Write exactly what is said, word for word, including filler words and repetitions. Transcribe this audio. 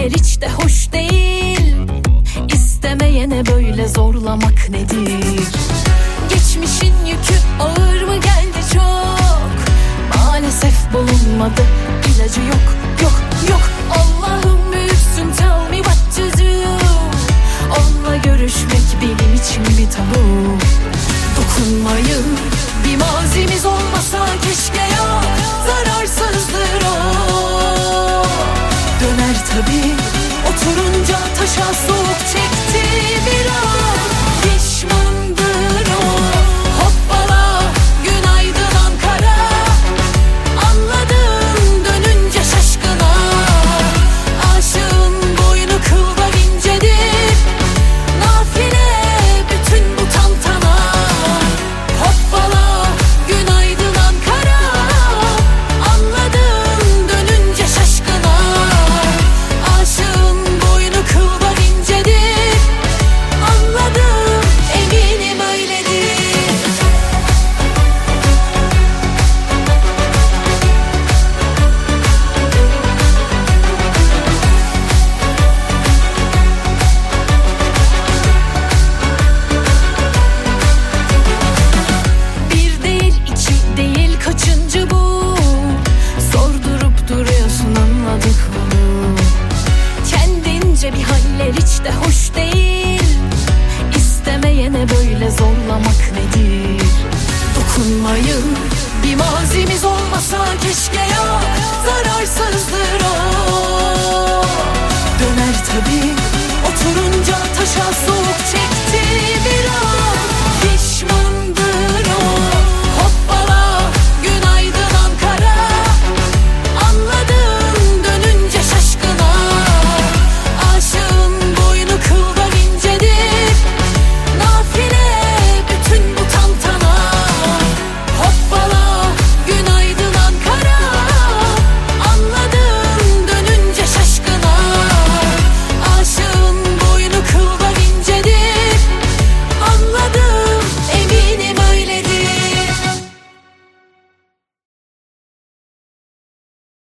haller hiç de hoş değil. İstemeyene böyle zorlamak nedir? Geçmişin yükü ağır mı geldi çok? Maalesef bulunmadı, ilacı yok, yok, yok. Allah'ım büyüksün, tell me what to do. Onunla görüşmek benim için bir tabu. Dokunmayın, bir mazimiz olmasa keşke ya. Zararsızdır o. Döner tabii, oturunca taşa soğuk çekti biraz. Pişmandır o. Hoppala, günaydın Ankara. Anladım dönünce şaşkına. Aşığın boynu kıldan incedir. Nafile bütün bu tantana. Hoppala, günaydın Ankara. Anladım dönünce şaşkına. Aşığın boynu kıldan incedir. Anladım, eminim öyledir. Bir değil, iki değil, kaçıncı bu? Sordurup duruyorsun, anladık onu. Kendince bir haller hiç de hoş değil. İstemeyene böyle zorlamak nedir? Dokunmayın, bir mazimiz olmasa keşke ya. Zararsızdır o. Döner tabii, oturunca